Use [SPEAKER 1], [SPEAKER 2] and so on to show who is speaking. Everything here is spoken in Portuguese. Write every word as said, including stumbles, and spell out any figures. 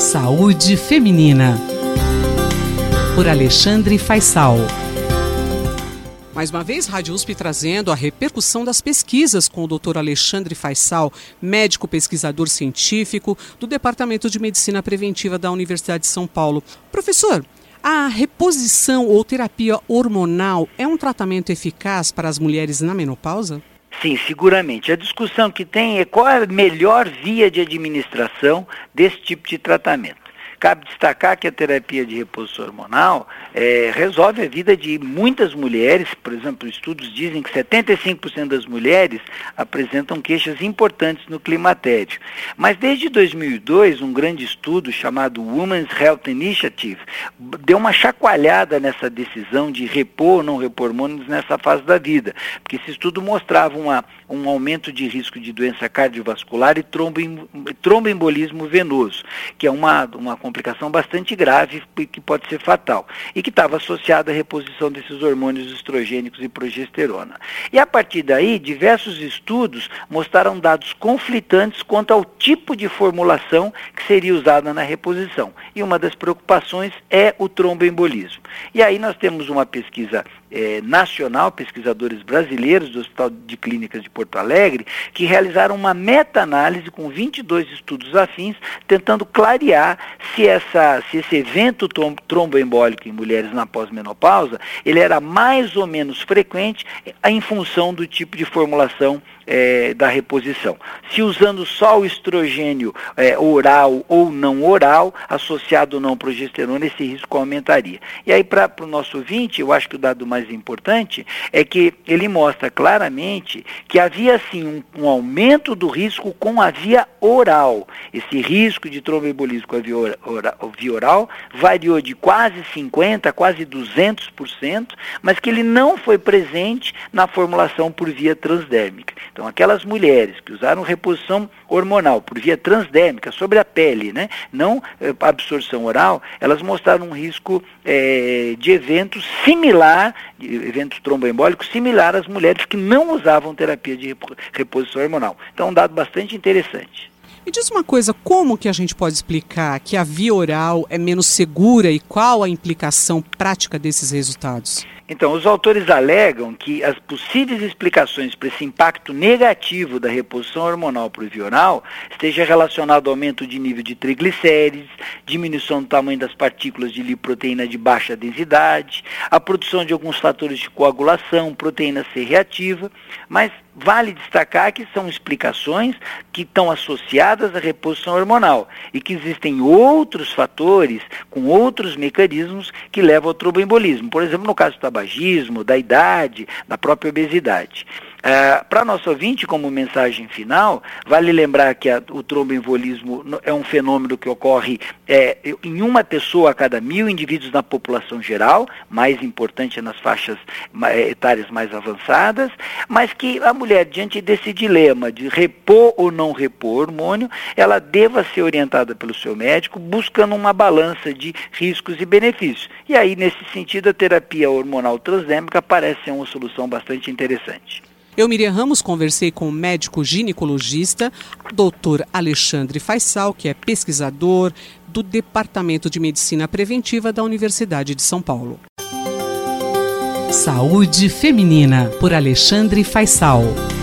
[SPEAKER 1] Saúde Feminina, por Alexandre Faisal. Mais uma vez, Rádio U S P trazendo a repercussão das pesquisas com o doutor Alexandre Faisal, médico pesquisador científico do Departamento de Medicina Preventiva da Universidade de São Paulo. Professor, a reposição ou terapia hormonal é um tratamento eficaz para as mulheres na menopausa?
[SPEAKER 2] Sim, seguramente. A discussão que tem é qual é a melhor via de administração desse tipo de tratamento. Cabe destacar que a terapia de reposição hormonal é, resolve a vida de muitas mulheres. Por exemplo, estudos dizem que setenta e cinco por cento das mulheres apresentam queixas importantes no climatério. Mas desde dois mil e dois, um grande estudo chamado Women's Health Initiative deu uma chacoalhada nessa decisão de repor ou não repor hormônios nessa fase da vida. Porque esse estudo mostrava uma, um aumento de risco de doença cardiovascular e tromboem, tromboembolismo venoso, que é uma, uma complicação bastante grave e que pode ser fatal, e que estava associada à reposição desses hormônios estrogênicos e progesterona. E a partir daí, diversos estudos mostraram dados conflitantes quanto ao tipo de formulação que seria usada na reposição. E uma das preocupações é o tromboembolismo. E aí nós temos uma pesquisa É, nacional, pesquisadores brasileiros do Hospital de Clínicas de Porto Alegre, que realizaram uma meta-análise com vinte e dois estudos afins, tentando clarear se, essa, se esse evento tromboembólico em mulheres na pós-menopausa, ele era mais ou menos frequente em função do tipo de formulação É, da reposição. Se usando só o estrogênio é, oral ou não oral, associado ou não progesterona, esse risco aumentaria. E aí, para o nosso ouvinte, eu acho que o dado mais importante é que ele mostra claramente que havia, sim, um, um aumento do risco com a via oral. Esse risco de tromboembolismo com a via oral, via oral variou de quase cinquenta por cento, quase duzentos por cento, mas que ele não foi presente na formulação por via transdérmica. Então, aquelas mulheres que usaram reposição hormonal por via transdérmica sobre a pele, né, não eh, absorção oral, elas mostraram um risco eh, de eventos similar, de eventos tromboembólicos similar às mulheres que não usavam terapia de reposição hormonal. Então, um dado bastante interessante.
[SPEAKER 1] Me diz uma coisa, como que a gente pode explicar que a via oral é menos segura e qual a implicação prática desses resultados?
[SPEAKER 2] Então, os autores alegam que as possíveis explicações para esse impacto negativo da reposição hormonal por via oral esteja relacionado ao aumento de nível de triglicérides, diminuição do tamanho das partículas de lipoproteína de baixa densidade, a produção de alguns fatores de coagulação, proteína C reativa, mas vale destacar que são explicações que estão associadas à reposição hormonal e que existem outros fatores com outros mecanismos que levam ao tromboembolismo. Por exemplo, no caso do tabagismo, da idade, da própria obesidade. Uh, para nosso ouvinte, como mensagem final, vale lembrar que a, o tromboembolismo é um fenômeno que ocorre é, em uma pessoa a cada mil indivíduos na população geral, mais importante é nas faixas etárias mais avançadas, mas que a mulher, diante desse dilema de repor ou não repor hormônio, ela deva ser orientada pelo seu médico, buscando uma balança de riscos e benefícios. E aí, nesse sentido, a terapia hormonal transdérmica parece ser uma solução bastante interessante.
[SPEAKER 1] Eu, Miriam Ramos, conversei com o médico ginecologista, doutor Alexandre Faisal, que é pesquisador do Departamento de Medicina Preventiva da Universidade de São Paulo. Saúde Feminina, por Alexandre Faisal.